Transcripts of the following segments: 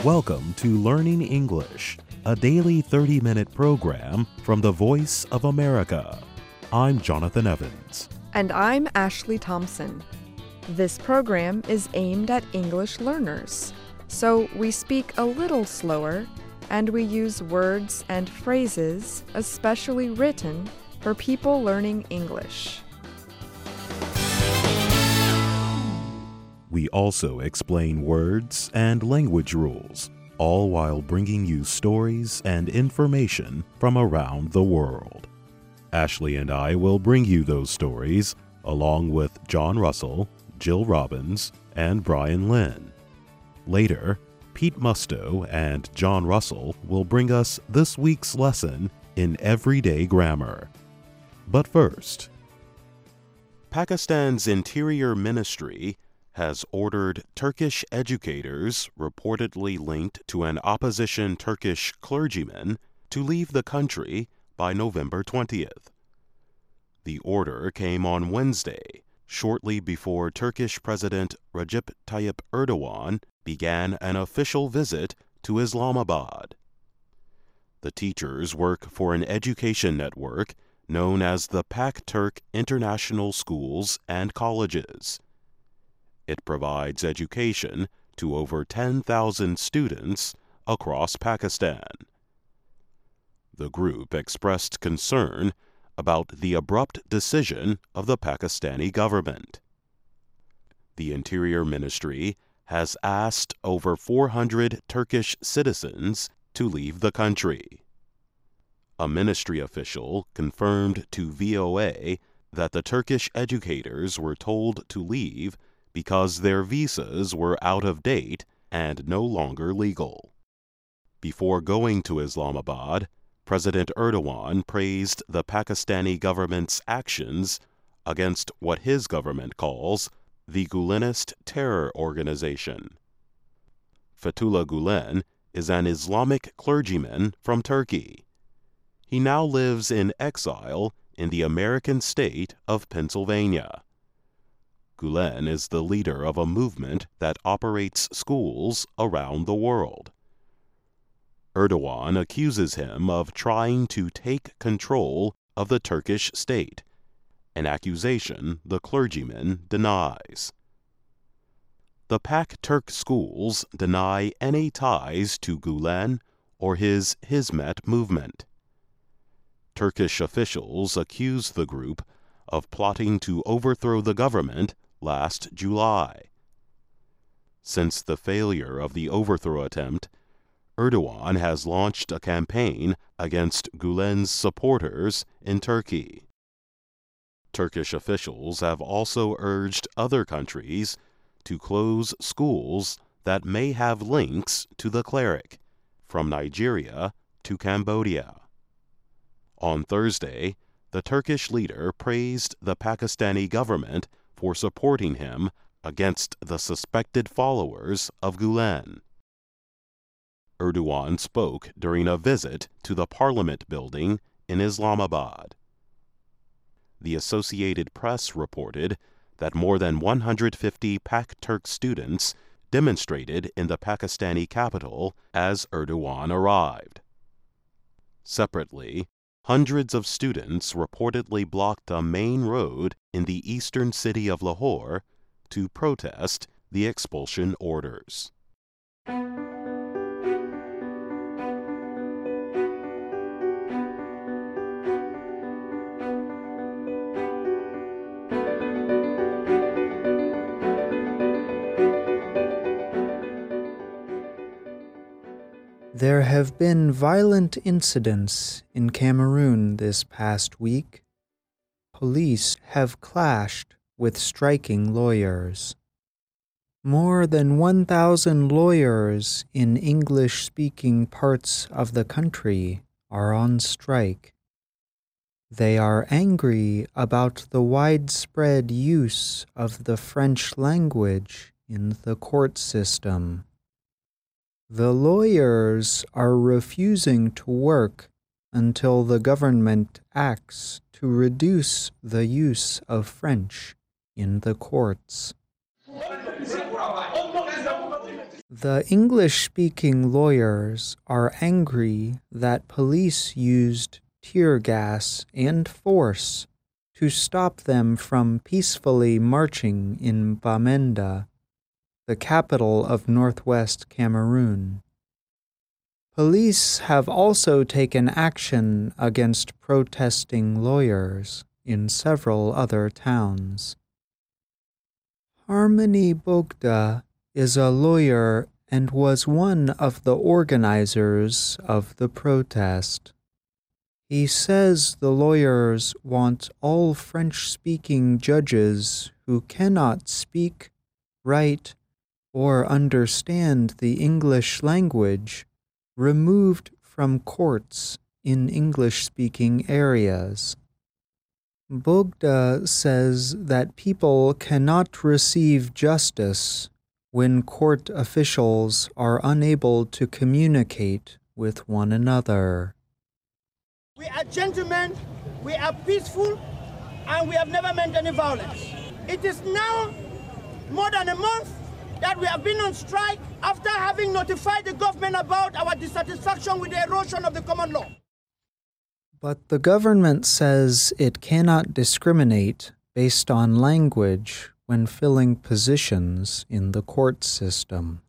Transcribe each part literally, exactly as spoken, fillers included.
Welcome to Learning English, a daily thirty-minute program from the Voice of America. I'm Jonathan Evans. And I'm Ashley Thompson. This program is aimed at English learners, so we speak a little slower and we use words and phrases especially written for people learning English. We also explain words and language rules, all while bringing you stories and information from around the world. Ashley and I will bring you those stories along with John Russell, Jill Robbins, and Brian Lynn. Later, Pete Musto and John Russell will bring us this week's lesson in everyday grammar. But first, Pakistan's Interior Ministry has ordered Turkish educators reportedly linked to an opposition Turkish clergyman to leave the country by November twentieth. The order came on Wednesday, shortly before Turkish President Recep Tayyip Erdogan began an official visit to Islamabad. The teachers work for an education network known as the Pak-Turk International Schools and Colleges. It provides education to over ten thousand students across Pakistan. The group expressed concern about the abrupt decision of the Pakistani government. The Interior Ministry has asked over four hundred Turkish citizens to leave the country. A ministry official confirmed to V O A that the Turkish educators were told to leave because their visas were out of date and no longer legal. Before going to Islamabad, President Erdogan praised the Pakistani government's actions against what his government calls the Gulenist terror organization. Fethullah Gulen is an Islamic clergyman from Turkey. He now lives in exile in the American state of Pennsylvania. Gulen is the leader of a movement that operates schools around the world. Erdogan accuses him of trying to take control of the Turkish state, an accusation the clergyman denies. The Pak-Turk schools deny any ties to Gulen or his Hizmet movement. Turkish officials accuse the group of plotting to overthrow the government last July. Since the failure of the overthrow attempt, Erdogan has launched a campaign against Gulen's supporters in Turkey. Turkish officials have also urged other countries to close schools that may have links to the cleric, from Nigeria to Cambodia. On Thursday, the Turkish leader praised the Pakistani government for supporting him against the suspected followers of Gulen. Erdogan spoke during a visit to the Parliament building in Islamabad. The Associated Press reported that more than one hundred fifty Pak-Turk students demonstrated in the Pakistani capital as Erdogan arrived. Separately, hundreds of students reportedly blocked a main road in the eastern city of Lahore to protest the expulsion orders. There have been violent incidents in Cameroon this past week. Police have clashed with striking lawyers. More than one thousand lawyers in English-speaking parts of the country are on strike. They are angry about the widespread use of the French language in the court system. The lawyers are refusing to work until the government acts to reduce the use of French in the courts. The English-speaking lawyers are angry that police used tear gas and force to stop them from peacefully marching in Bamenda, the capital of northwest Cameroon. Police have also taken action against protesting lawyers in several other towns. Harmony Bogda is a lawyer and was one of the organizers of the protest. He says the lawyers want all French-speaking judges who cannot speak, write, or understand the English language removed from courts in English-speaking areas. Bogda says that people cannot receive justice when court officials are unable to communicate with one another. We are gentlemen, we are peaceful, and we have never meant any violence. It is now more than a month that we have been on strike after having notified the government about our dissatisfaction with the erosion of the common law. But the government says it cannot discriminate based on language when filling positions in the court system.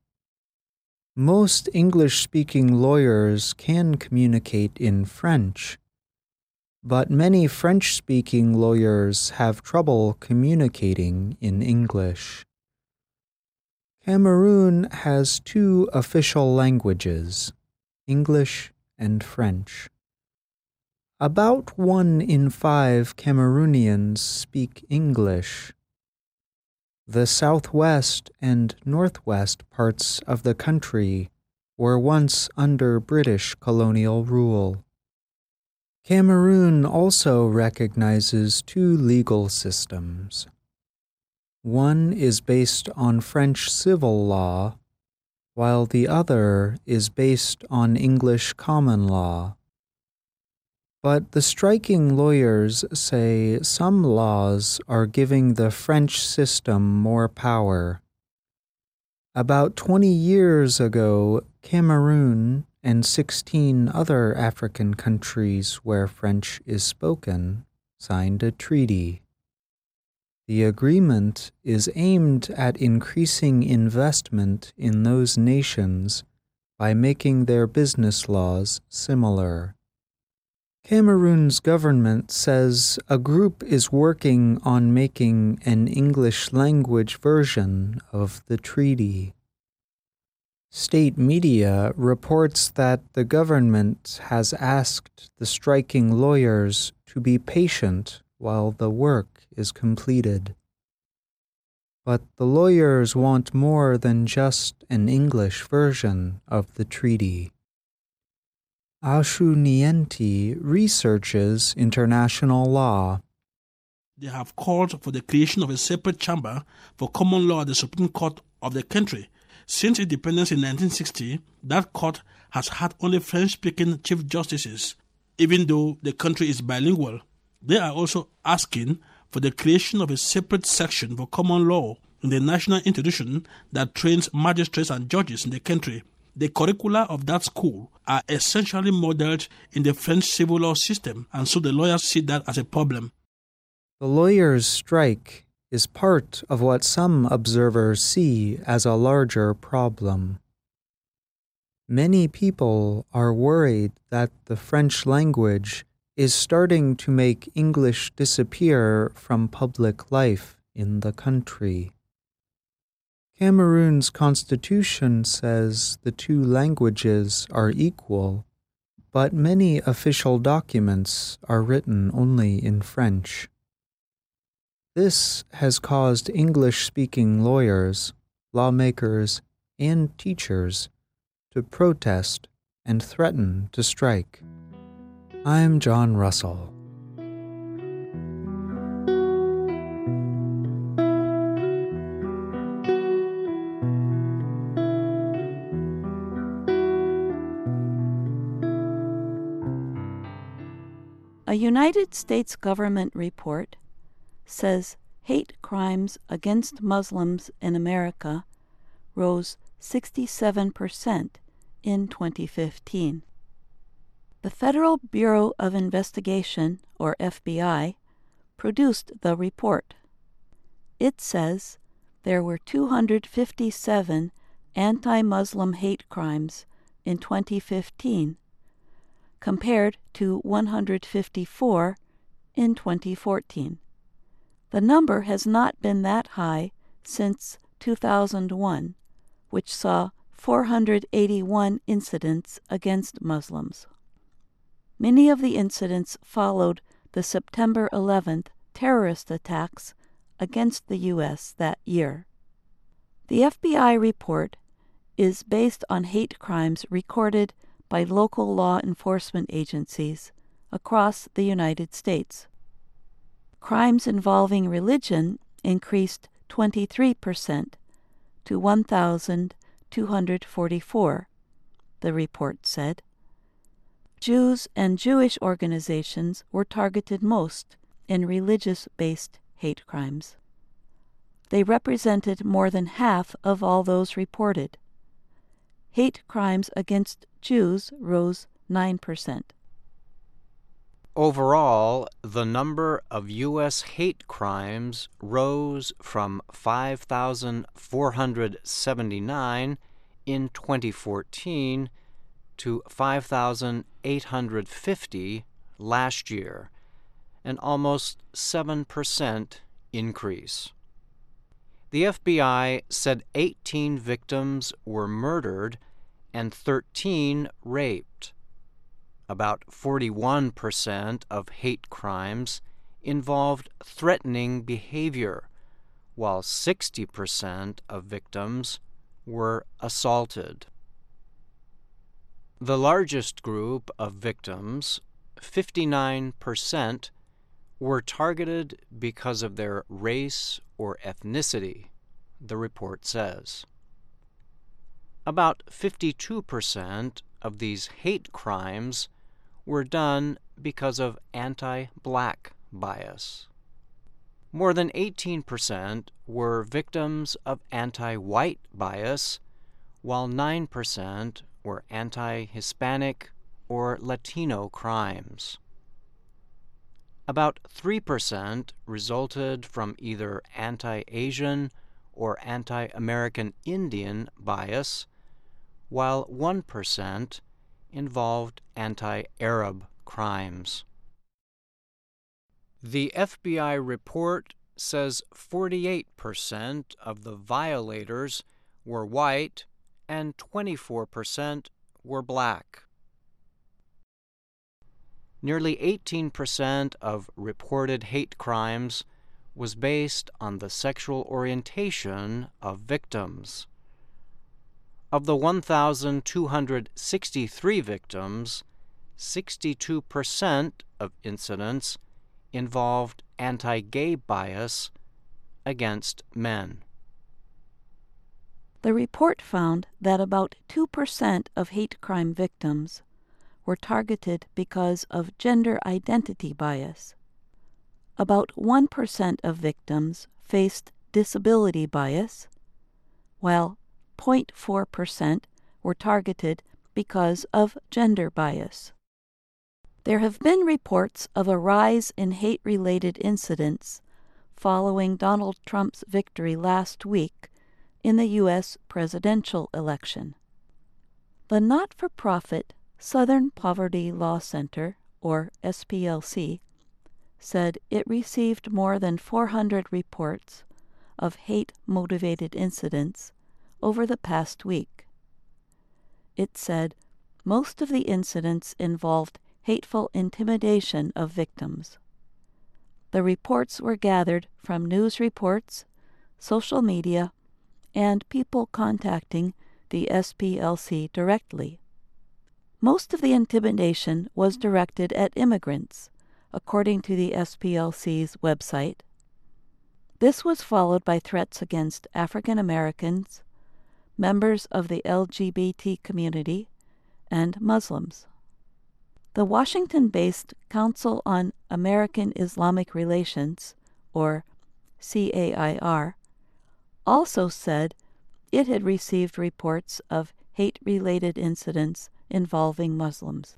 Most English-speaking lawyers can communicate in French, but many French-speaking lawyers have trouble communicating in English. Cameroon has two official languages, English and French. About one in five Cameroonians speak English. The southwest and northwest parts of the country were once under British colonial rule. Cameroon also recognizes two legal systems. One is based on French civil law, while the other is based on English common law. But the striking lawyers say some laws are giving the French system more power. About twenty years ago, Cameroon and sixteen other African countries where French is spoken signed a treaty. The agreement is aimed at increasing investment in those nations by making their business laws similar. Cameroon's government says a group is working on making an English-language version of the treaty. State media reports that the government has asked the striking lawyers to be patient while the work is completed. But the lawyers want more than just an English version of the treaty. Ashu Nienti researches international law. They have called for the creation of a separate chamber for common law at the Supreme Court of the country. Since independence in nineteen sixty, that court has had only French-speaking chief justices, even though the country is bilingual. They are also asking for the creation of a separate section for common law in the national institution that trains magistrates and judges in the country. The curricula of that school are essentially modeled in the French civil law system, and so the lawyers see that as a problem. The lawyers' strike is part of what some observers see as a larger problem. Many people are worried that the French language is starting to make English disappear from public life in the country. Cameroon's constitution says the two languages are equal, but many official documents are written only in French. This has caused English-speaking lawyers, lawmakers, and teachers to protest and threaten to strike. I'm John Russell. A United States government report says hate crimes against Muslims in America rose sixty-seven percent in twenty fifteen. The Federal Bureau of Investigation, or F B I, produced the report. It says there were two hundred fifty-seven anti-Muslim hate crimes in twenty fifteen, compared to one hundred fifty-four in twenty fourteen. The number has not been that high since two thousand one, which saw four hundred eighty-one incidents against Muslims. Many of the incidents followed the September eleventh terrorist attacks against the U S that year. The F B I report is based on hate crimes recorded by local law enforcement agencies across the United States. Crimes involving religion increased twenty-three percent to one thousand two hundred forty-four, the report said. Jews and Jewish organizations were targeted most in religious-based hate crimes. They represented more than half of all those reported. Hate crimes against Jews rose nine percent. Overall, the number of U S hate crimes rose from five thousand four hundred seventy-nine in twenty fourteen to five thousand eight hundred fifty last year, an almost seven percent increase. The F B I said eighteen victims were murdered and thirteen raped. About forty-one percent of hate crimes involved threatening behavior, while sixty percent of victims were assaulted. The largest group of victims, fifty-nine percent, were targeted because of their race or ethnicity, the report says. About fifty-two percent of these hate crimes were done because of anti-black bias. More than eighteen percent were victims of anti-white bias, while nine percent were anti-Hispanic or Latino crimes. About three percent resulted from either anti-Asian or anti-American Indian bias, while one percent involved anti-Arab crimes. The F B I report says forty-eight percent of the violators were white and twenty-four percent were black. Nearly eighteen percent of reported hate crimes was based on the sexual orientation of victims. Of the one thousand two hundred sixty-three victims, sixty-two percent of incidents involved anti-gay bias against men. The report found that about two percent of hate crime victims were targeted because of gender identity bias. About one percent of victims faced disability bias, while zero point four percent were targeted because of gender bias. There have been reports of a rise in hate-related incidents following Donald Trump's victory last week in the U S presidential election. The not-for-profit Southern Poverty Law Center, or S P L C, said it received more than four hundred reports of hate-motivated incidents over the past week. It said most of the incidents involved hateful intimidation of victims. The reports were gathered from news reports, social media, and people contacting the S P L C directly. Most of the intimidation was directed at immigrants, according to the S P L C's website. This was followed by threats against African Americans, members of the L G B T community, and Muslims. The Washington-based Council on American Islamic Relations, or C A I R, also said it had received reports of hate-related incidents involving Muslims.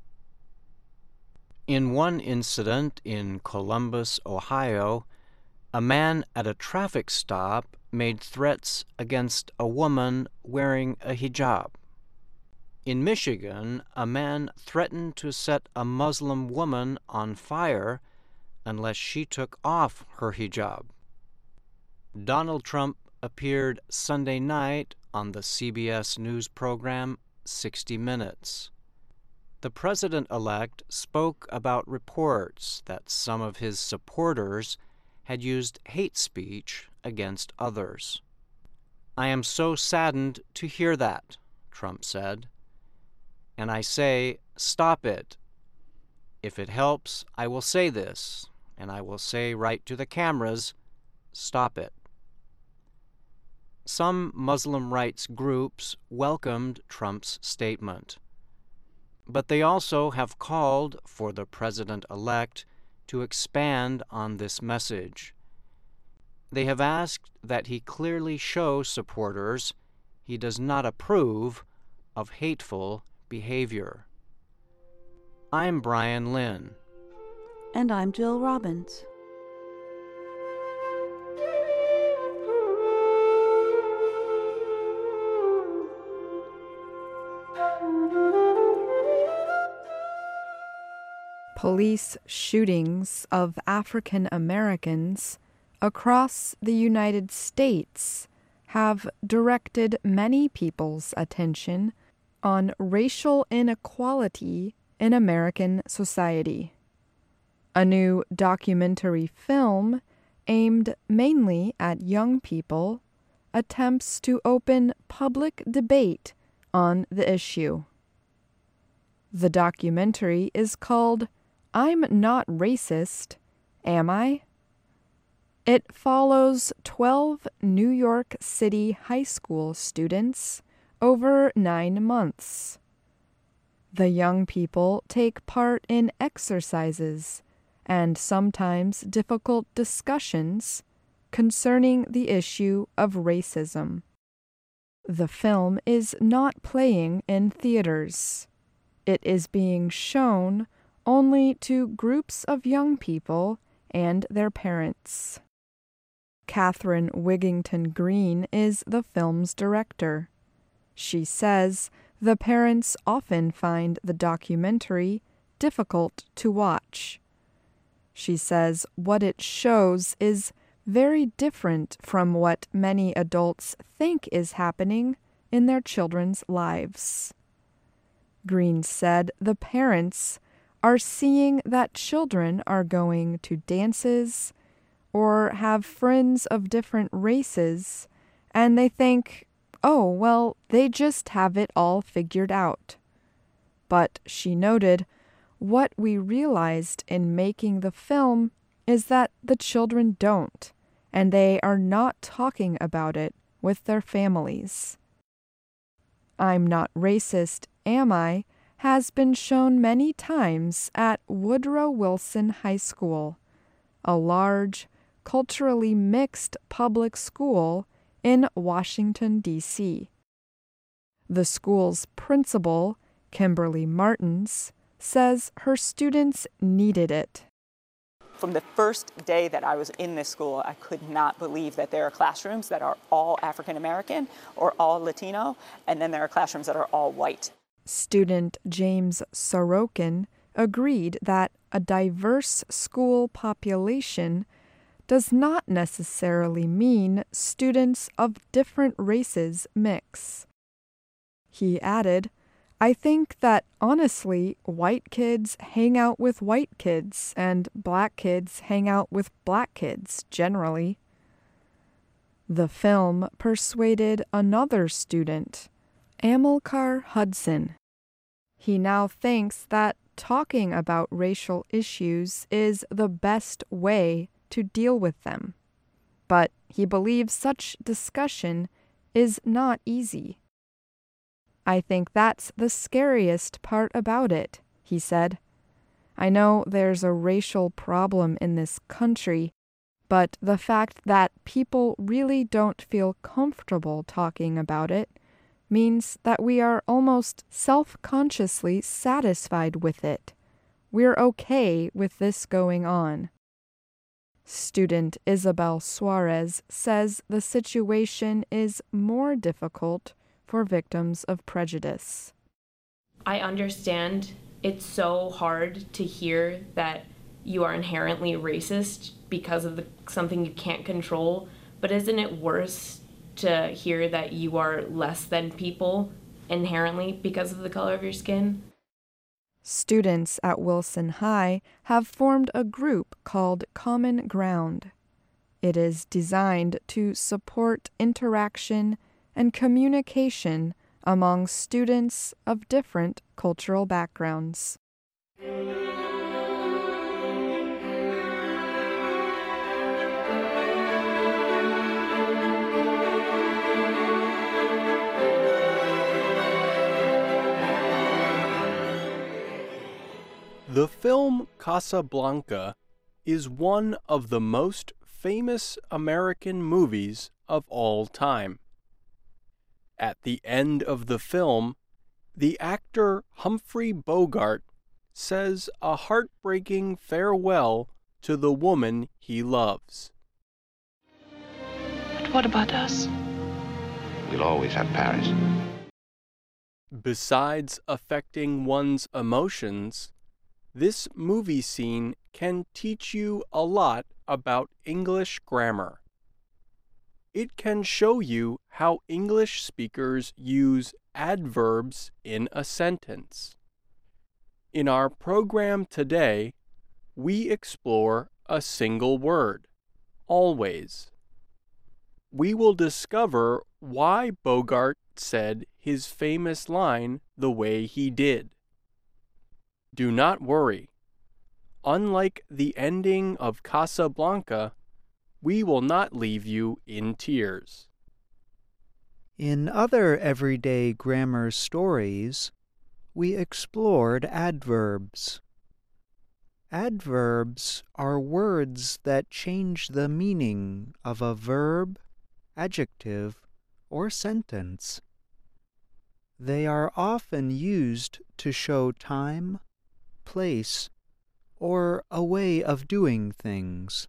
In one incident in Columbus, Ohio, a man at a traffic stop made threats against a woman wearing a hijab. In Michigan, a man threatened to set a Muslim woman on fire unless she took off her hijab. Donald Trump appeared Sunday night on the C B S News program sixty minutes. The president-elect spoke about reports that some of his supporters had used hate speech against others. "I am so saddened to hear that," Trump said. "And I say, stop it. If it helps, I will say this, and I will say right to the cameras, stop it." Some Muslim rights groups welcomed Trump's statement, but they also have called for the president-elect to expand on this message. They have asked that he clearly show supporters he does not approve of hateful behavior. I'm Brian Lynn. And I'm Jill Robbins. Police shootings of African Americans across the United States have directed many people's attention on racial inequality in American society. A new documentary film aimed mainly at young people attempts to open public debate on the issue. The documentary is called I'm Not Racist, Am I? It follows twelve New York City high school students over nine months. The young people take part in exercises and sometimes difficult discussions concerning the issue of racism. The film is not playing in theaters. It is being shown only to groups of young people and their parents. Catherine Wigington Green is the film's director. She says the parents often find the documentary difficult to watch. She says what it shows is very different from what many adults think is happening in their children's lives. Green said the parents are seeing that children are going to dances or have friends of different races, and they think, oh, well, they just have it all figured out. But she noted, what we realized in making the film is that the children don't, and they are not talking about it with their families. I'm Not Racist, Am I? Has been shown many times at Woodrow Wilson High School, a large, culturally mixed public school in Washington, D C The school's principal, Kimberly Martins, says her students needed it. From the first day that I was in this school, I could not believe that there are classrooms that are all African American or all Latino, and then there are classrooms that are all white. Student James Sorokin agreed that a diverse school population does not necessarily mean students of different races mix. He added, I think that honestly, white kids hang out with white kids and black kids hang out with black kids generally. The film persuaded another student, Amilcar Hudson. He now thinks that talking about racial issues is the best way to deal with them, but he believes such discussion is not easy. I think that's the scariest part about it, he said. I know there's a racial problem in this country, but the fact that people really don't feel comfortable talking about it means that we are almost self-consciously satisfied with it. We're okay with this going on. Student Isabel Suarez says the situation is more difficult for victims of prejudice. I understand it's so hard to hear that you are inherently racist because of the, something you can't control, but isn't it worse to hear that you are less than people inherently because of the color of your skin? Students at Wilson High have formed a group called Common Ground. It is designed to support interaction and communication among students of different cultural backgrounds. The film Casablanca is one of the most famous American movies of all time. At the end of the film, the actor Humphrey Bogart says a heartbreaking farewell to the woman he loves. But what about us? We'll always have Paris. Besides affecting one's emotions, this movie scene can teach you a lot about English grammar. It can show you how English speakers use adverbs in a sentence. In our program today, we explore a single word, always. We will discover why Bogart said his famous line the way he did. Do not worry. Unlike the ending of Casablanca, we will not leave you in tears. In other everyday grammar stories, we explored adverbs. Adverbs are words that change the meaning of a verb, adjective, or sentence. They are often used to show time, place, or a way of doing things.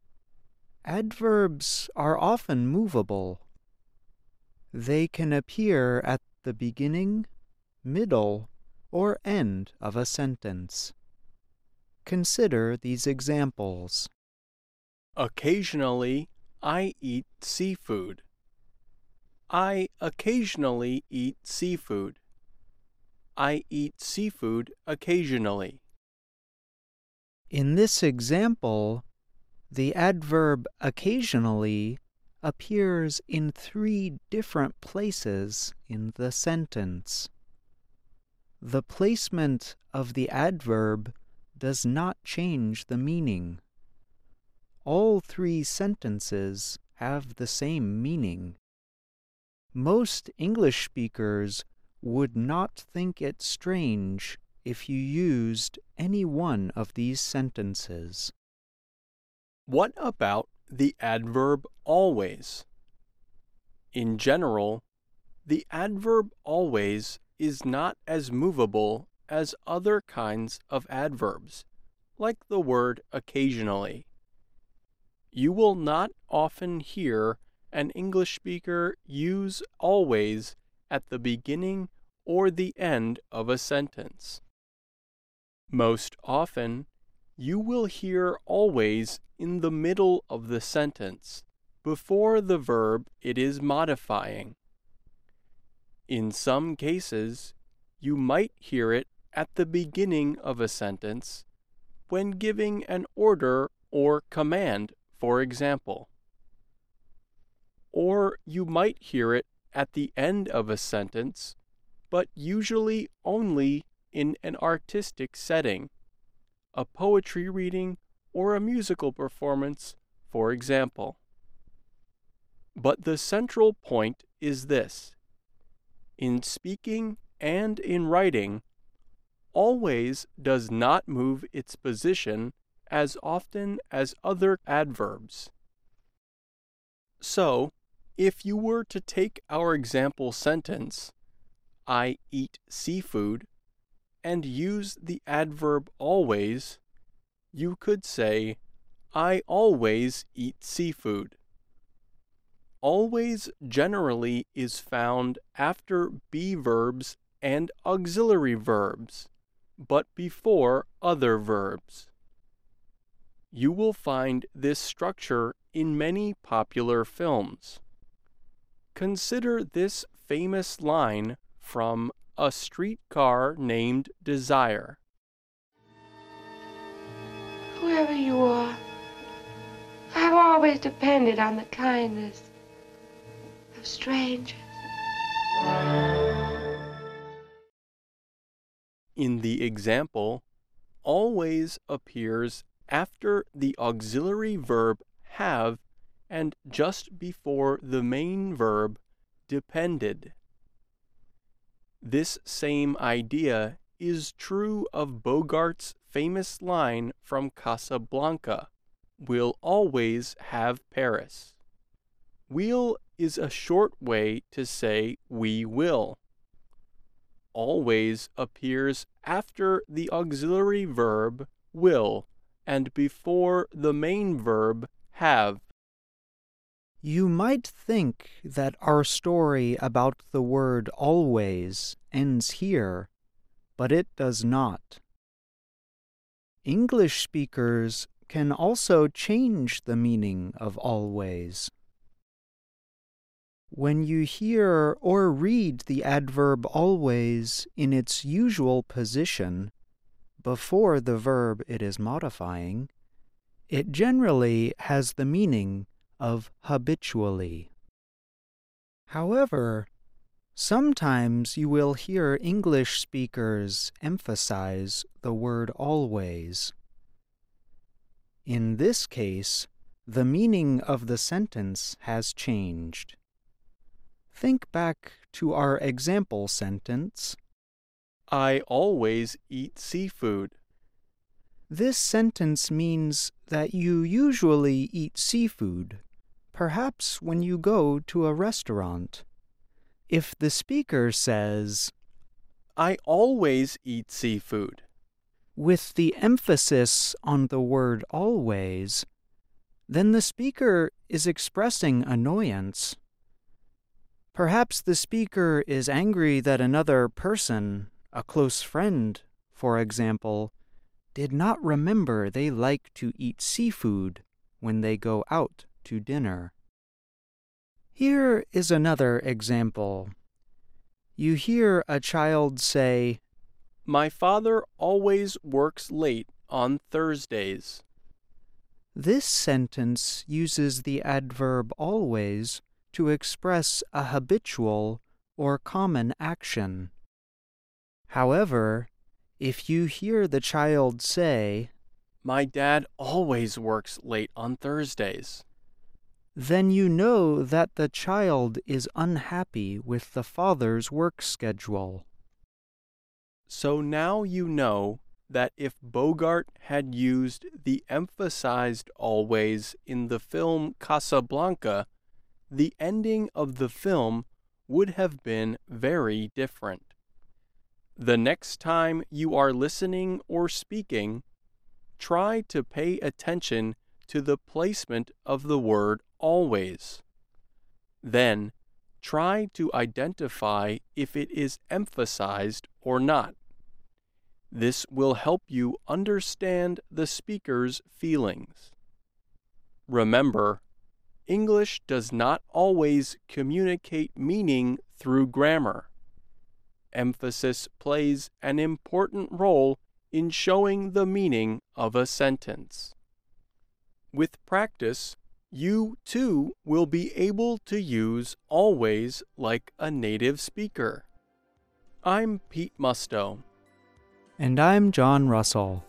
Adverbs are often movable. They can appear at the beginning, middle, or end of a sentence. Consider these examples. Occasionally, I eat seafood. I occasionally eat seafood. I eat seafood occasionally. In this example, the adverb occasionally appears in three different places in the sentence. The placement of the adverb does not change the meaning. All three sentences have the same meaning. Most English speakers would not think it strange if you used any one of these sentences. What about the adverb always? In general, the adverb always is not as movable as other kinds of adverbs, like the word occasionally. You will not often hear an English speaker use always at the beginning or the end of a sentence. Most often, you will hear always in the middle of the sentence, before the verb it is modifying. In some cases, you might hear it at the beginning of a sentence when giving an order or command, for example. Or you might hear it at the end of a sentence, but usually only in an artistic setting, a poetry reading or a musical performance, for example. But the central point is this: in speaking and in writing, always does not move its position as often as other adverbs. So, if you were to take our example sentence, I eat seafood, and use the adverb always, you could say, I always eat seafood. Always generally is found after be verbs and auxiliary verbs, but before other verbs. You will find this structure in many popular films. Consider this famous line from A Streetcar Named Desire. Whoever you are, I've always depended on the kindness of strangers. In the example, always appears after the auxiliary verb have and just before the main verb depended. This same idea is true of Bogart's famous line from Casablanca, "We'll always have Paris." We'll is a short way to say we will. Always appears after the auxiliary verb will and before the main verb have. You might think that our story about the word always ends here, but it does not. English speakers can also change the meaning of always. When you hear or read the adverb always in its usual position, before the verb it is modifying, it generally has the meaning of habitually. However, sometimes you will hear English speakers emphasize the word always. In this case, the meaning of the sentence has changed. Think back to our example sentence, I always eat seafood. This sentence means that you usually eat seafood, perhaps when you go to a restaurant. If the speaker says, I always eat seafood, with the emphasis on the word always, then the speaker is expressing annoyance. Perhaps the speaker is angry that another person, a close friend, for example, did not remember they like to eat seafood when they go out to dinner. Here is another example. You hear a child say, My father always works late on Thursdays. This sentence uses the adverb always to express a habitual or common action. However, if you hear the child say, My dad always works late on Thursdays, then you know that the child is unhappy with the father's work schedule. So now you know that if Bogart had used the emphasized always in the film Casablanca, the ending of the film would have been very different. The next time you are listening or speaking, try to pay attention to the placement of the word always. Then, try to identify if it is emphasized or not. This will help you understand the speaker's feelings. Remember, English does not always communicate meaning through grammar. Emphasis plays an important role in showing the meaning of a sentence. With practice, you too will be able to use always like a native speaker. I'm Pete Musto. And I'm John Russell.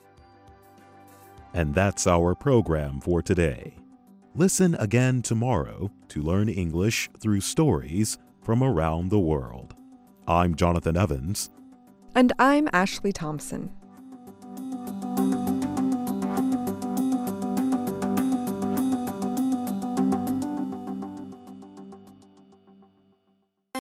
And that's our program for today. Listen again tomorrow to learn English through stories from around the world. I'm Jonathan Evans. And I'm Ashley Thompson.